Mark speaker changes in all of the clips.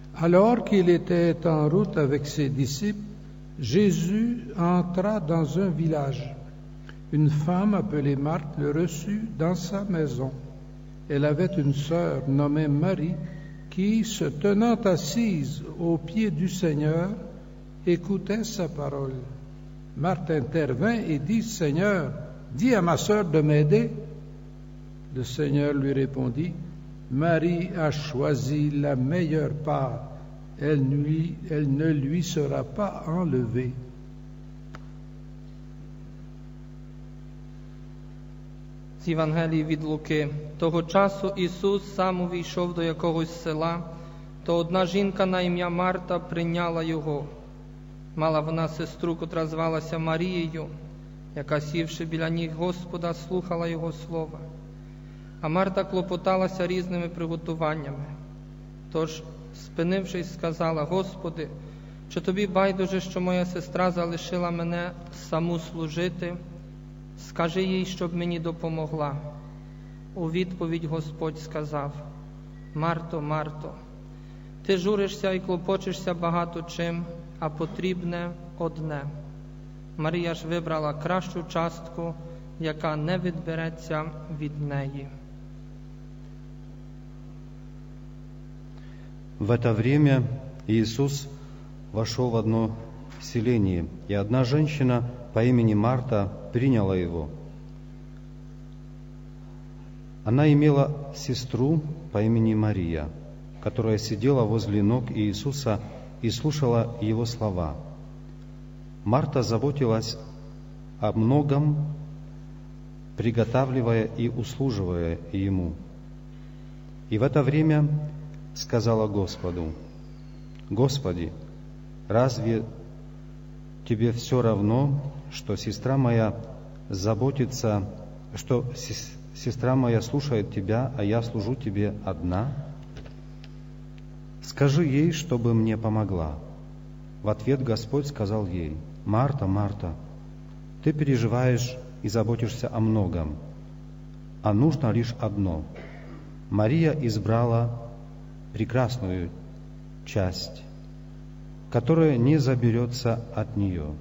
Speaker 1: Alors qu'il était en route avec ses disciples, Jésus entra dans un village. Une femme appelée Marthe le reçut dans sa maison. Elle avait une sœur nommée Marie qui, se tenant assise aux pieds du Seigneur, écoutait sa parole. Marthe intervint et dit, « Seigneur, dis à ma sœur de m'aider. » Le Seigneur lui répondit, « Marie a choisi la meilleure part. Elle ne lui sera pas enlevée. »
Speaker 2: З Євангелії від Луки. Того часу Ісус сам увійшов до якогось села, то одна жінка на ім'я Марта прийняла Його. Мала вона сестру, котра звалася Марією, яка, сівши біля ніг Господа, слухала Його слова. А Марта клопоталася різними приготуваннями. Тож, спинившись, сказала, «Господи, чи тобі байдуже, що моя сестра залишила мене саму служити? Скажи їй, щоб мені допомогла». У відповідь Господь сказав, «Марто, Марто, ти журишся і клопочешся багато чим, а потрібне одне. Марія ж вибрала кращу частку, яка не відбереться від неї».
Speaker 3: В это время Иисус вошел в одно селение, и одна женщина по имени Марта приняла Его. Она имела сестру по имени Мария, которая сидела возле ног Иисуса и слушала Его слова. Марта заботилась о многом, приготавливая и услуживая Ему. И в это время сказала Господу, «Господи, разве Тебе все равно, что сестра моя заботится, что сестра моя слушает Тебя, а я служу Тебе одна? Скажи ей, чтобы мне помогла». В ответ Господь сказал ей, «Марта, Марта, ты переживаешь и заботишься о многом, а нужно лишь одно. Мария избрала прекрасную часть, которая не заберется от нее».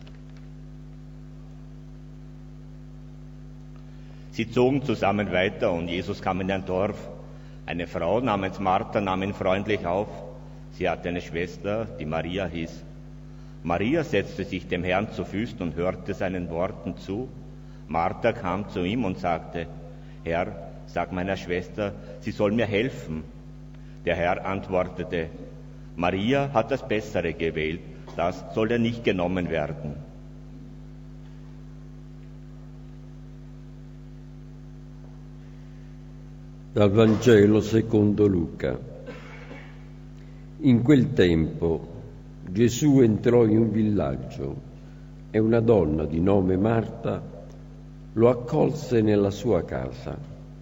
Speaker 4: Sie zogen zusammen weiter und Jesus kam in ein Dorf. Eine Frau namens Martha nahm ihn freundlich auf. Sie hatte eine Schwester, die Maria hieß. Maria setzte sich dem Herrn zu Füßen und hörte seinen Worten zu. Martha kam zu ihm und sagte, «Herr, sag meiner Schwester, sie soll mir helfen.» Der Herr antwortete, «Maria hat das Bessere gewählt, das soll ihr nicht genommen werden.»
Speaker 5: Dal Vangelo secondo Luca. In quel tempo Gesù entrò in un villaggio e una donna di nome Marta lo accolse nella sua casa.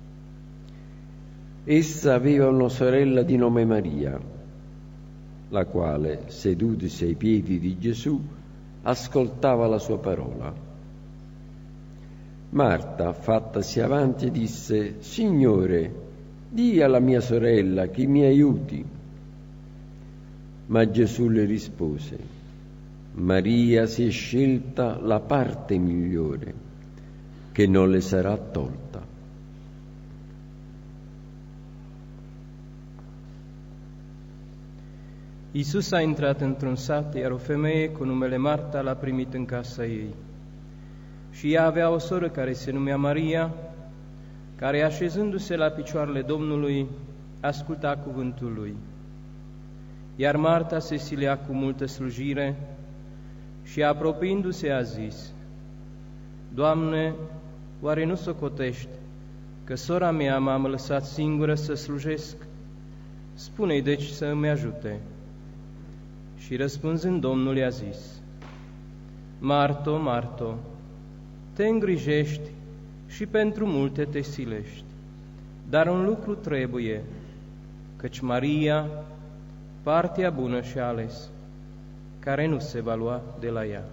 Speaker 5: Essa aveva una sorella di nome Maria, la quale, sedutisi ai piedi di Gesù, ascoltava la sua parola. Marta, fattasi avanti, disse, «Signore, di alla mia sorella che mi aiuti». Ma Gesù le rispose, «Maria si è scelta la parte migliore, che non le sarà tolta».
Speaker 2: Iisus a intrat într-un sat, iar o femeie cu numele Marta l-a primit în casa ei. Și ea avea o soră care se numea Maria, care, așezându-se la picioarele Domnului, asculta cuvântul lui. Iar Marta se silea cu multă slujire și, apropiindu-se, a zis, Doamne, oare nu socotești că sora mea m-a lăsat singură să slujesc? Spune-i deci să îmi ajute. Și răspunzând, Domnul i-a zis, Marto, Marto, te îngrijești și pentru multe te silești, dar un lucru trebuie, căci Maria, partea bună și-a ales, care nu se va lua de la ea.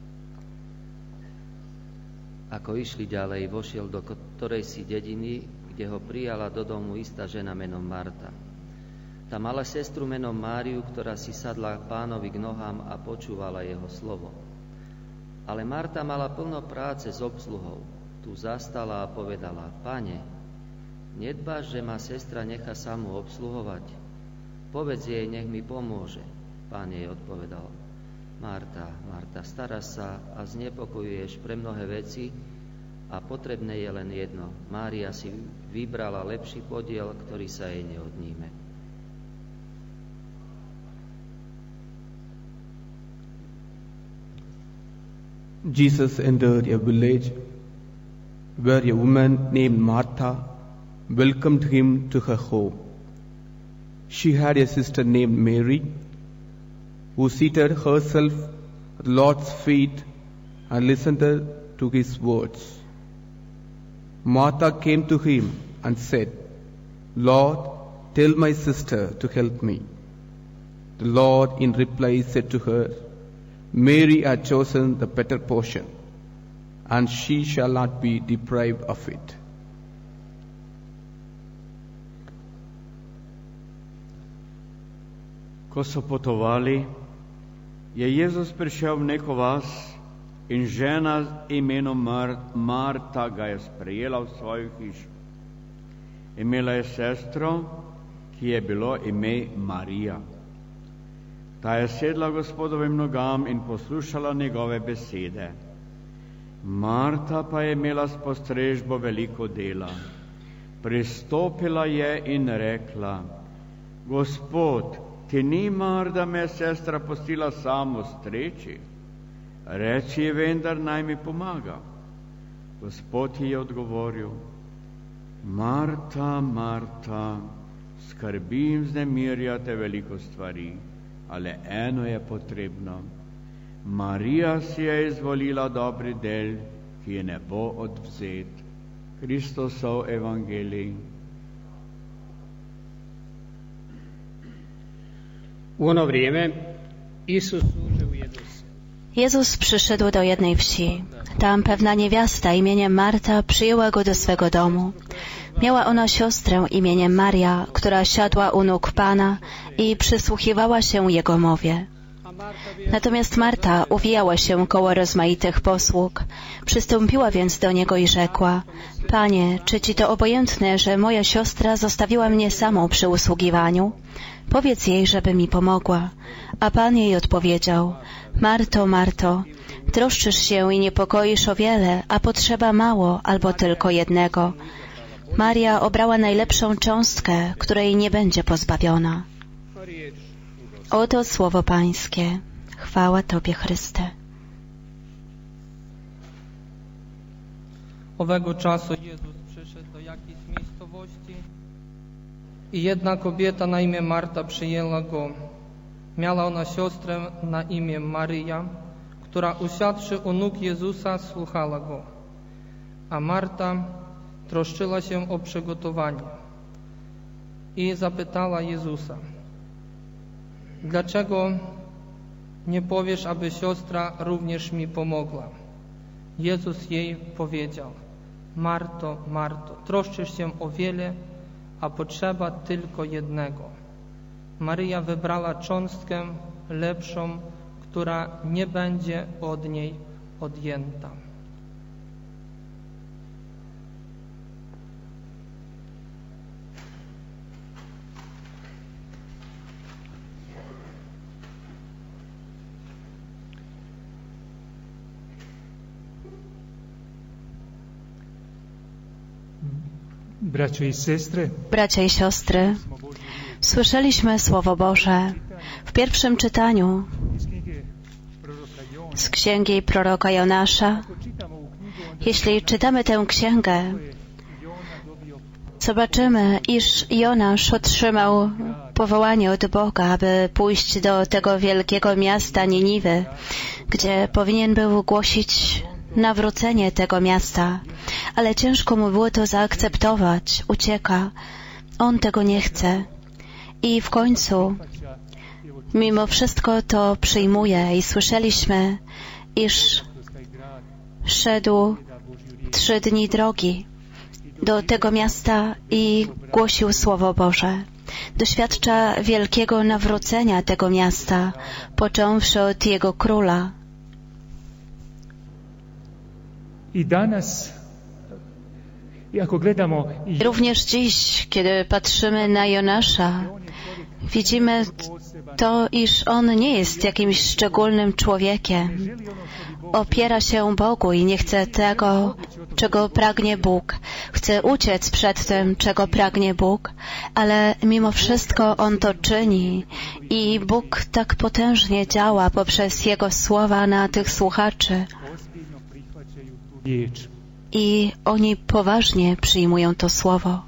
Speaker 6: Ako išli ďalej, vošiel do ktorej si dediny, kde ho prijala do domu istá žena menom Marta. Tá mala sestru menom Máriu, ktorá si sadla Pánovi k nohám a počúvala jeho slovo. Ale Marta mala plno práce s obsluhou. Tu zastala a povedala: Pane, nedbáš, že ma sestra nechá samú obsluhovať? Povedz jej, nech mi pomôže. Pán jej odpovedal: Marta, Marta, staráš sa a znepokojuješ pre mnohé veci a potrebné je len jedno. Mária si vybrala lepší podiel, ktorý sa jej neodníme.
Speaker 7: Jesus entered a village where a woman named Martha welcomed him to her home. She had a sister named Mary, who seated herself at the Lord's feet and listened to his words. Martha came to him and said, Lord, tell my sister to help me. The Lord in reply said to her, Mary had chosen the better portion, and she shall not be deprived of it.
Speaker 8: Ko so potovali, je Jezus prišel v neko vas in žena imenom Marta ga je sprejela v svojo hišo. Imela je sestro, ki je bilo ime Marija. Ta je sedla Gospodovim nogam in poslušala njegove besede. Marta pa je imela s postrežbo veliko dela. Pristopila je in rekla: Gospod, ti ni mar, da me sestra pustila samo streči? Reči ji vendar, naj mi pomaga. Gospod ji je odgovoril: Marta, Marta, skrbim, vznemirjate veliko stvari, ali eno je potrebno. Marija si je izvolila dobri del, ki je ne bo odvzet. Kristosov evangelij.
Speaker 9: U ono vrijeme Isus użył Jezusa.
Speaker 10: Jezus przyszedł do jednej wsi. Tam pewna niewiasta imieniem Marta przyjęła go do swego domu. Miała ona siostrę imieniem Maria, która siadła u nóg Pana i przysłuchiwała się Jego mowie. Natomiast Marta uwijała się koło rozmaitych posług. Przystąpiła więc do Niego i rzekła: Panie, czy Ci to obojętne, że moja siostra zostawiła mnie samą przy usługiwaniu? Powiedz jej, żeby mi pomogła. A Pan jej odpowiedział: Marto, Marto, troszczysz się i niepokoisz o wiele, a potrzeba mało albo tylko jednego. Maria obrała najlepszą cząstkę, której nie będzie pozbawiona. Oto słowo Pańskie. Chwała Tobie, Chryste.
Speaker 2: Owego czasu Jezus przyszedł do jakiejś miejscowości i jedna kobieta na imię Marta przyjęła Go. Miała ona siostrę na imię Maryja, która usiadłszy u nóg Jezusa słuchała Go. A Marta troszczyła się o przygotowanie i zapytała Jezusa: Dlaczego nie powiesz, aby siostra również mi pomogła? Jezus jej powiedział: Marto, Marto, troszczysz się o wiele, a potrzeba tylko jednego. Maryja wybrała cząstkę lepszą, która nie będzie od niej odjęta.
Speaker 10: Bracia i siostry, słyszeliśmy Słowo Boże w pierwszym czytaniu z księgi proroka Jonasza. Jeśli czytamy tę księgę, zobaczymy, iż Jonasz otrzymał powołanie od Boga, aby pójść do tego wielkiego miasta Niniwy, gdzie powinien był głosić nawrócenie tego miasta, ale ciężko mu było to zaakceptować, ucieka. On tego nie chce i w końcu mimo wszystko to przyjmuje i słyszeliśmy, iż szedł 3 dni drogi do tego miasta i głosił Słowo Boże. Doświadcza wielkiego nawrócenia tego miasta, począwszy od jego króla.
Speaker 11: I danas, ako gledamo,
Speaker 10: również dziś, kiedy patrzymy na Jonasza, widzimy to, iż on nie jest jakimś szczególnym człowiekiem. Opiera się Bogu i nie chce tego, czego pragnie Bóg. Chce uciec przed tym, czego pragnie Bóg, ale mimo wszystko on to czyni i Bóg tak potężnie działa poprzez Jego słowa na tych słuchaczy. I oni poważnie przyjmują to słowo.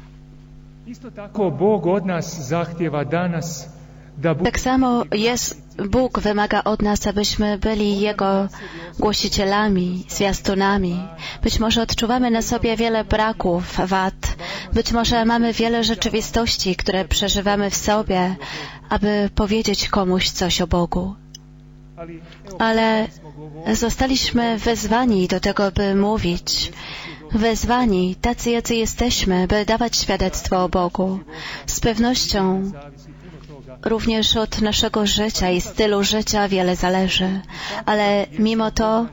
Speaker 10: Tak samo Bóg wymaga od nas, abyśmy byli Jego głosicielami, zwiastunami. Być może odczuwamy na sobie wiele braków, wad. Być może mamy wiele rzeczywistości, które przeżywamy w sobie, aby powiedzieć komuś coś o Bogu. Ale zostaliśmy wezwani do tego, by mówić. Wezwani, tacy jacy jesteśmy, by dawać świadectwo o Bogu. Z pewnością również od naszego życia i stylu życia wiele zależy. Ale mimo to,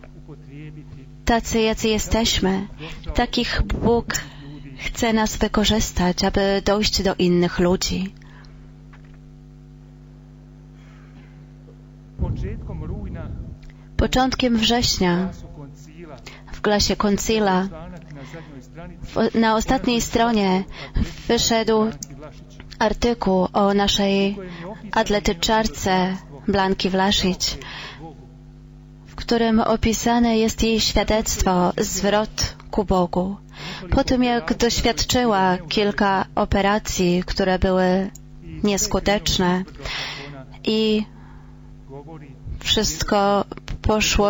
Speaker 10: tacy jacy jesteśmy, takich Bóg chce nas wykorzystać, aby dojść do innych ludzi. Początkiem września w glasie koncila na ostatniej stronie wyszedł artykuł o naszej atletyczarce Blanki Vlasic, w którym opisane jest jej świadectwo, zwrot ku Bogu. Po tym, jak doświadczyła kilka operacji, które były nieskuteczne i wszystko poszło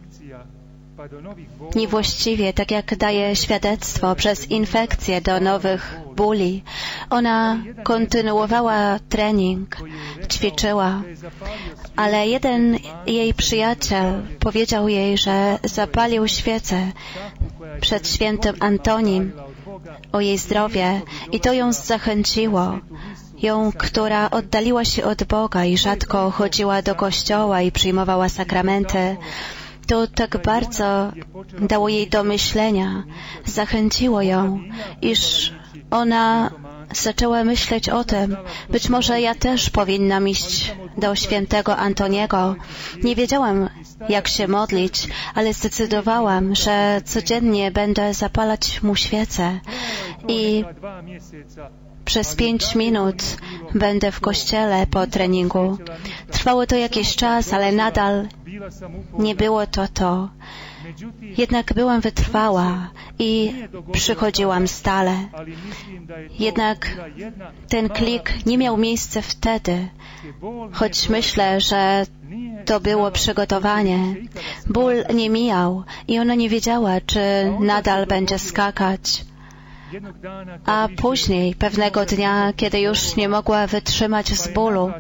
Speaker 10: niewłaściwie, tak jak daje świadectwo, przez infekcję do nowych bóli. Ona kontynuowała trening, ćwiczyła, ale jeden jej przyjaciel powiedział jej, że zapalił świecę przed świętym Antonim o jej zdrowie i to ją zachęciło. Ją, która oddaliła się od Boga i rzadko chodziła do kościoła i przyjmowała sakramenty, to tak bardzo dało jej do myślenia, zachęciło ją, iż ona zaczęła myśleć o tym, być może ja też powinnam iść do świętego Antoniego. Nie wiedziałam, jak się modlić, ale zdecydowałam, że codziennie będę zapalać mu świecę i przez 5 minut będę w kościele po treningu. Trwało to jakiś czas, ale nadal nie było to. Jednak byłam wytrwała i przychodziłam stale. Jednak ten klik nie miał miejsca wtedy, choć myślę, że to było przygotowanie. Ból nie mijał i ona nie wiedziała, czy nadal będzie skakać. A później, pewnego dnia, kiedy już nie mogła wytrzymać z bólu,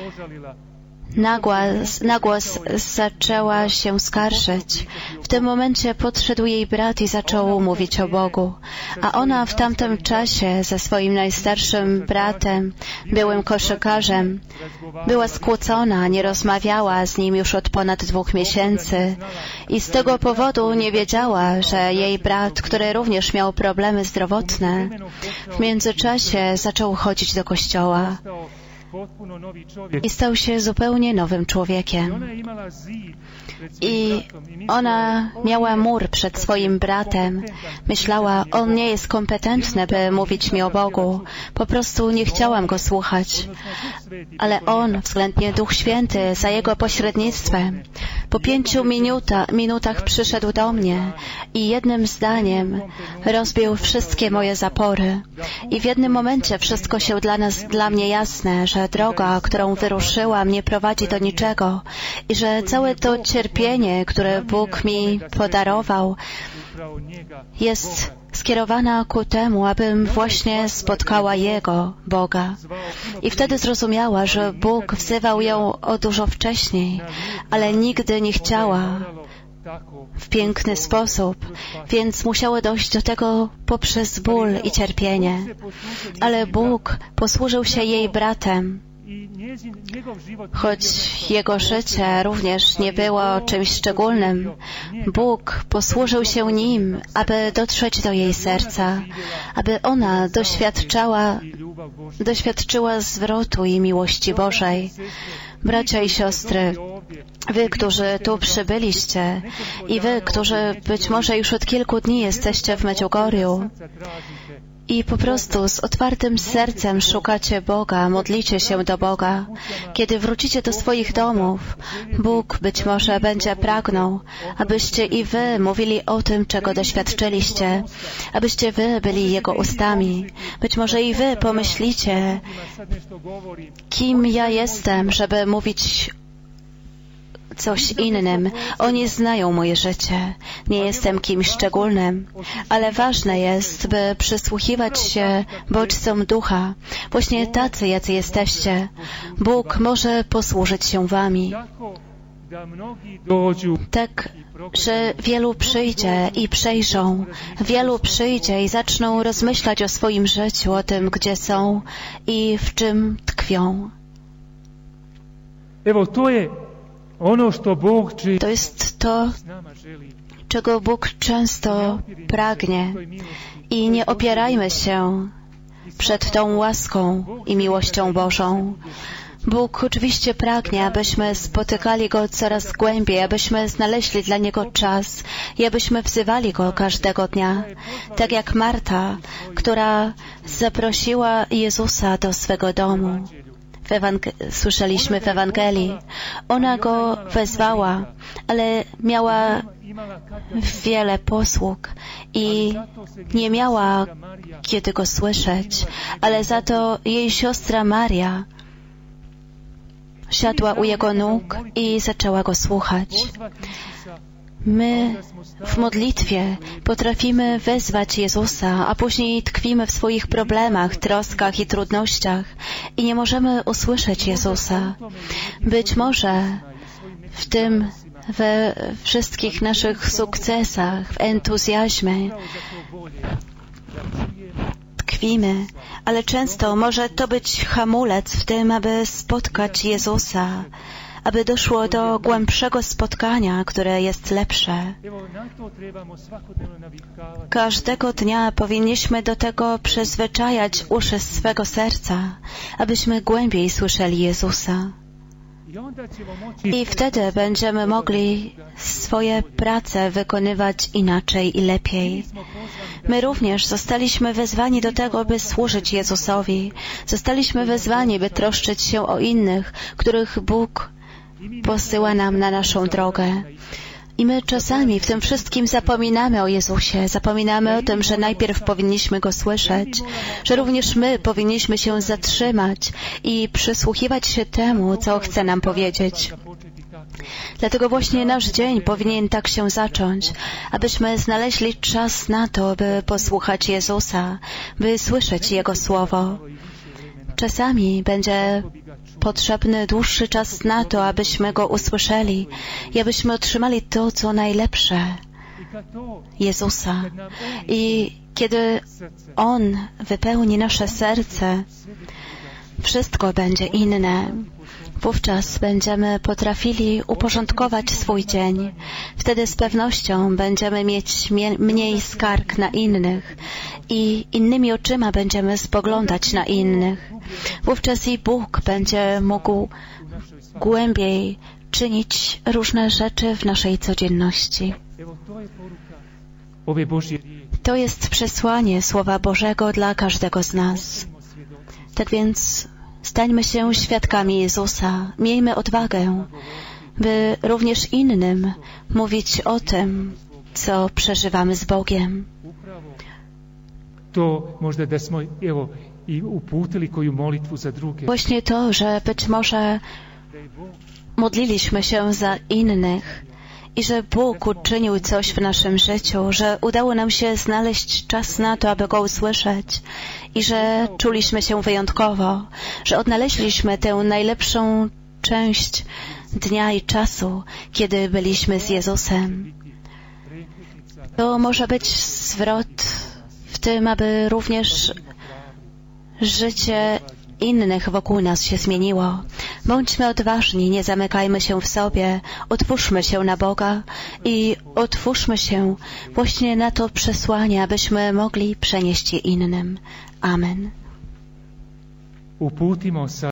Speaker 10: na głos zaczęła się skarżyć. W tym momencie podszedł jej brat i zaczął mówić o Bogu. A ona w tamtym czasie ze swoim najstarszym bratem, byłym koszykarzem, była skłócona, nie rozmawiała z nim już od ponad 2 miesięcy i z tego powodu nie wiedziała, że jej brat, który również miał problemy zdrowotne, w międzyczasie zaczął chodzić do kościoła i stał się zupełnie nowym człowiekiem. I ona miała mur przed swoim bratem. Myślała, on nie jest kompetentny, by mówić mi o Bogu. Po prostu nie chciałam go słuchać. Ale on, względnie Duch Święty, za jego pośrednictwem, po 5 minutach przyszedł do mnie i jednym zdaniem rozbił wszystkie moje zapory. I w jednym momencie wszystko się dla mnie jasne, że droga, którą wyruszyłam, nie prowadzi do niczego i że całe to cierpienie, które Bóg mi podarował, jest skierowana ku temu, abym właśnie spotkała Jego, Boga. I wtedy zrozumiała, że Bóg wzywał ją o dużo wcześniej, ale nigdy nie chciała, w piękny sposób, więc musiało dojść do tego poprzez ból i cierpienie. Ale Bóg posłużył się jej bratem, choć jego życie również nie było czymś szczególnym. Bóg posłużył się nim, aby dotrzeć do jej serca, aby ona doświadczyła zwrotu i miłości Bożej. Bracia i siostry, wy, którzy tu przybyliście i wy, którzy być może już od kilku dni jesteście w Medjugorju i po prostu z otwartym sercem szukacie Boga, modlicie się do Boga. Kiedy wrócicie do swoich domów, Bóg być może będzie pragnął, abyście i wy mówili o tym, czego doświadczyliście, abyście wy byli Jego ustami. Być może i wy pomyślicie, kim ja jestem, żeby mówić coś innym. Oni znają moje życie. Nie jestem kimś szczególnym, ale ważne jest, by przysłuchiwać się bodźcom ducha. Właśnie tacy, jacy jesteście. Bóg może posłużyć się wami. Tak, że wielu przyjdzie i przejrzą. Wielu przyjdzie i zaczną rozmyślać o swoim życiu, o tym, gdzie są i w czym tkwią. To jest to, czego Bóg często pragnie. I nie opierajmy się przed tą łaską i miłością Bożą. Bóg oczywiście pragnie, abyśmy spotykali Go coraz głębiej, abyśmy znaleźli dla Niego czas i abyśmy wzywali Go każdego dnia. Tak jak Marta, która zaprosiła Jezusa do swego domu. Słyszeliśmy w Ewangelii. Ona Go wezwała, ale miała wiele posług i nie miała kiedy Go słyszeć, ale za to jej siostra Maria siadła u Jego nóg i zaczęła Go słuchać. My w modlitwie potrafimy wezwać Jezusa, a później tkwimy w swoich problemach, troskach i trudnościach i nie możemy usłyszeć Jezusa. Być może w tym, we wszystkich naszych sukcesach, w entuzjazmie tkwimy, ale często może to być hamulec w tym, aby spotkać Jezusa, aby doszło do głębszego spotkania, które jest lepsze. Każdego dnia powinniśmy do tego przyzwyczajać uszy swego serca, abyśmy głębiej słyszeli Jezusa. I wtedy będziemy mogli swoje prace wykonywać inaczej i lepiej. My również zostaliśmy wezwani do tego, by służyć Jezusowi. Zostaliśmy wezwani, by troszczyć się o innych, których Bóg posyła nam na naszą drogę. I my czasami w tym wszystkim zapominamy o Jezusie, zapominamy o tym, że najpierw powinniśmy Go słyszeć, że również my powinniśmy się zatrzymać i przysłuchiwać się temu, co chce nam powiedzieć. Dlatego właśnie nasz dzień powinien tak się zacząć, abyśmy znaleźli czas na to, by posłuchać Jezusa, by słyszeć Jego Słowo. Czasami będzie potrzebny dłuższy czas na to, abyśmy Go usłyszeli i abyśmy otrzymali to, co najlepsze, Jezusa. I kiedy On wypełni nasze serce, wszystko będzie inne. Wówczas będziemy potrafili uporządkować swój dzień. Wtedy z pewnością będziemy mieć mniej skarg na innych i innymi oczyma będziemy spoglądać na innych. Wówczas i Bóg będzie mógł głębiej czynić różne rzeczy w naszej codzienności. To jest przesłanie Słowa Bożego dla każdego z nas. Tak więc stańmy się świadkami Jezusa. Miejmy odwagę, by również innym mówić o tym, co przeżywamy z Bogiem. Właśnie to, że być może modliliśmy się za innych i że Bóg uczynił coś w naszym życiu, że udało nam się znaleźć czas na to, aby Go usłyszeć i że czuliśmy się wyjątkowo, że odnaleźliśmy tę najlepszą część dnia i czasu, kiedy byliśmy z Jezusem. To może być zwrot w tym, aby również życie innych wokół nas się zmieniło. Bądźmy odważni, nie zamykajmy się w sobie, otwórzmy się na Boga i otwórzmy się właśnie na to przesłanie, abyśmy mogli przenieść je innym. Amen.
Speaker 11: Uputimo sa